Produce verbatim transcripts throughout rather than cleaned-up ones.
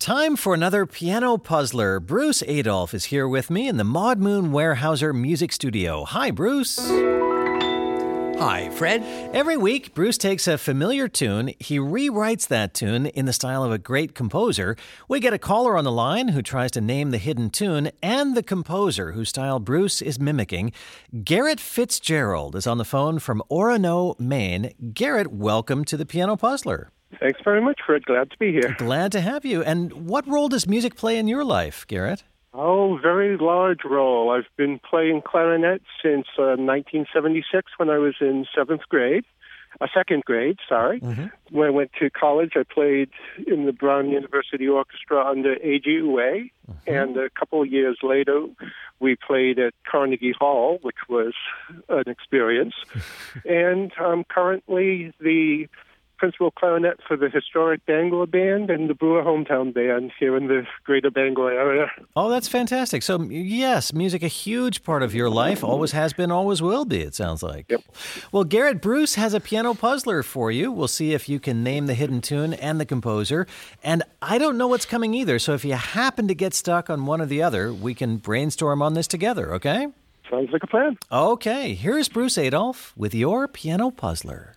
Time for another piano puzzler. Bruce Adolphe is here with me in the Maud Moon Weyerhaeuser Music Studio. Hi, Bruce. Hi, Fred. Every week, Bruce takes a familiar tune. He rewrites that tune in the style of a great composer. We get a caller on the line who tries to name the hidden tune, and the composer whose style Bruce is mimicking. Garrett Fitzgerald is on the phone from Orono, Maine. Garrett, welcome to the Piano Puzzler. Thanks very much, Fred. Glad to be here. Glad to have you. And what role does music play in your life, Garrett? Oh, very large role. I've been playing clarinet since uh, nineteen seventy-six when I was in seventh grade, uh, second grade, sorry. Mm-hmm. When I went to college, I played in the Brown University Orchestra under A G Uwe, mm-hmm. and a couple of years later, we played at Carnegie Hall, which was an experience. And I'm currently the principal clarinet for the historic Bangor Band and the Brewer Hometown Band here in the greater Bangor area. Oh, that's fantastic. So, yes, music a huge part of your life. Always has been, always will be, it sounds like. Yep. Well, Garrett, Bruce has a piano puzzler for you. We'll see if you can name the hidden tune and the composer. And I don't know what's coming either, so if you happen to get stuck on one or the other, we can brainstorm on this together, okay? Sounds like a plan. Okay, here's Bruce Adolphe with your piano puzzler.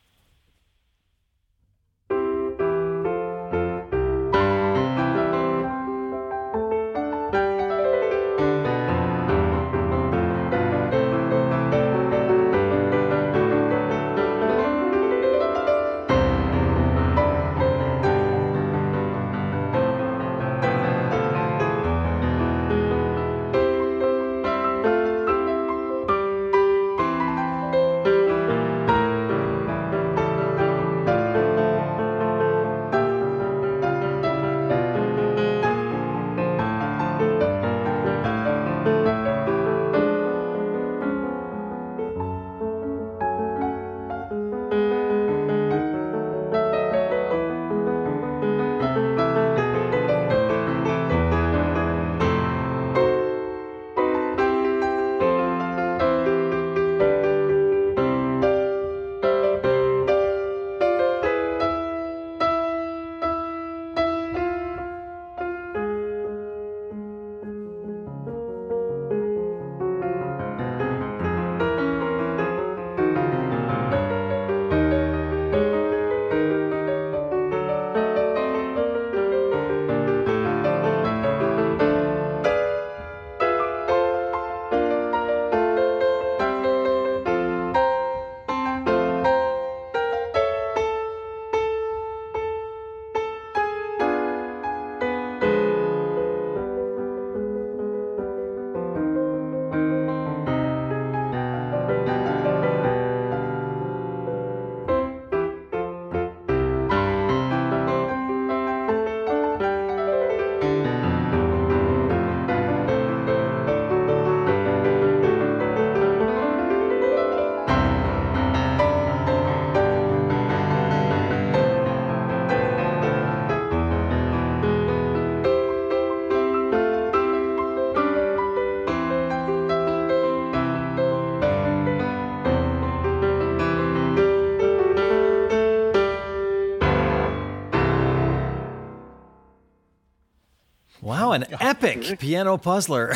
Wow, an epic piano puzzler.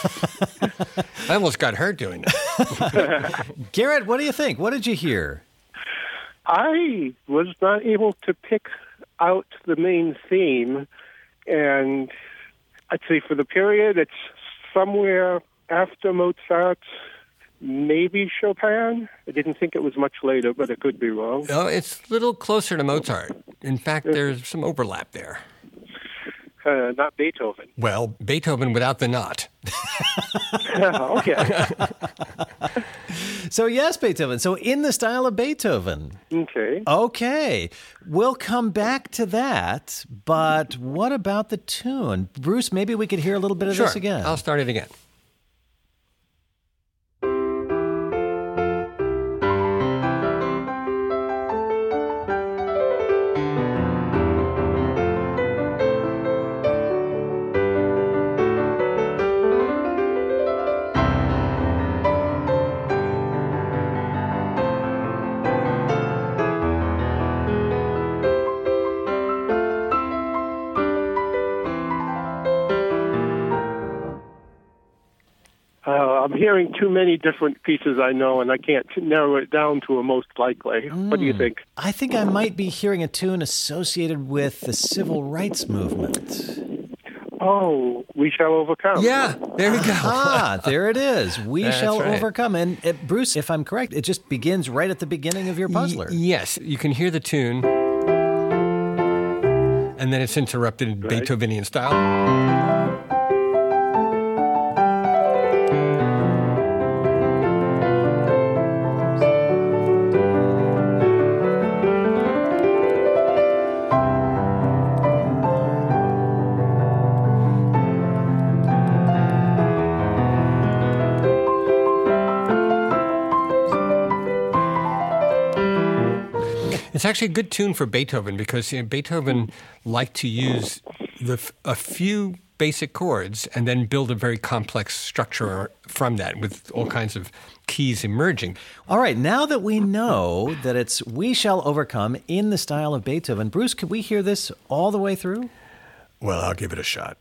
I almost got hurt doing it. Garrett, what do you think? What did you hear? I was not able to pick out the main theme, and I'd say for the period, it's somewhere after Mozart, maybe Chopin. I didn't think it was much later, but I could be wrong. No, it's a little closer to Mozart. In fact, there's some overlap there. Uh, not Beethoven. Well, Beethoven without the knot. Okay. So yes, Beethoven. So in the style of Beethoven. Okay. Okay. We'll come back to that, but what about the tune? Bruce, maybe we could hear a little bit of Sure. this again. I'll start it again. I'm hearing too many different pieces I know, and I can't narrow it down to a most likely. Mm. What do you think? I think I might be hearing a tune associated with the civil rights movement. Oh, We Shall Overcome. Yeah, there we go. Ah, there it is. We That's Shall right. Overcome. And it, Bruce, if I'm correct, it just begins right at the beginning of your puzzler. Y- yes, you can hear the tune, and then it's interrupted in Right. Beethovenian style. It's actually a good tune for Beethoven because you know, Beethoven liked to use the, a few basic chords and then build a very complex structure from that with all kinds of keys emerging. All right, now that we know that it's We Shall Overcome in the style of Beethoven, Bruce, could we hear this all the way through? Well, I'll give it a shot.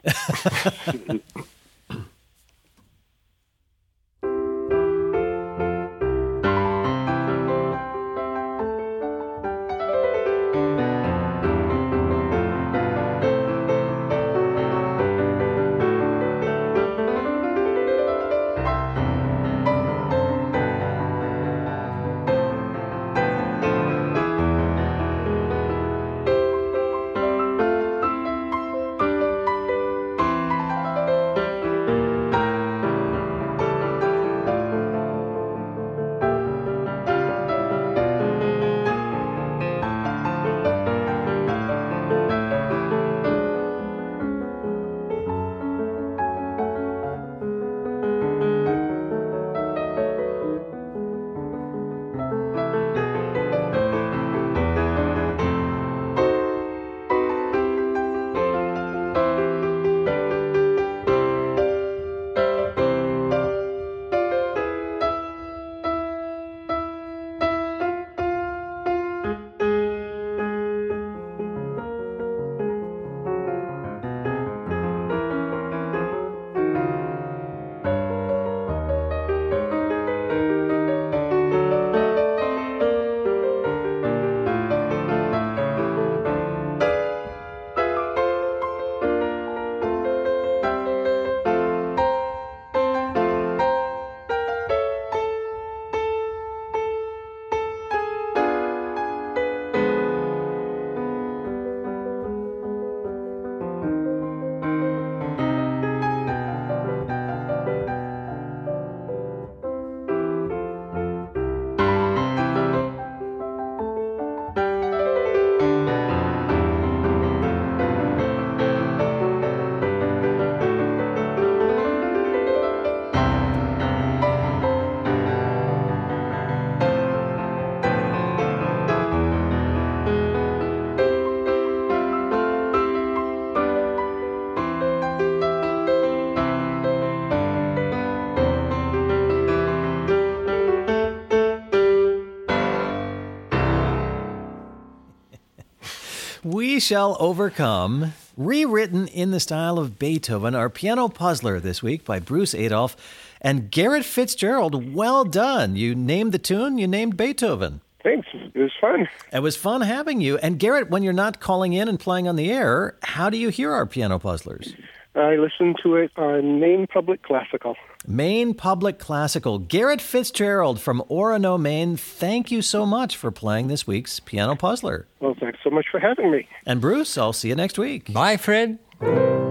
We Shall Overcome, rewritten in the style of Beethoven, our piano puzzler this week by Bruce Adolphe and Garrett Fitzgerald. Well done. You named the tune, you named Beethoven. Thanks. It was fun. It was fun having you. And Garrett, when you're not calling in and playing on the air, how do you hear our piano puzzlers? I listened to it on Maine Public Classical. Maine Public Classical. Garrett Fitzgerald from Orono, Maine, thank you so much for playing this week's Piano Puzzler. Well, thanks so much for having me. And Bruce, I'll see you next week. Bye, Fred.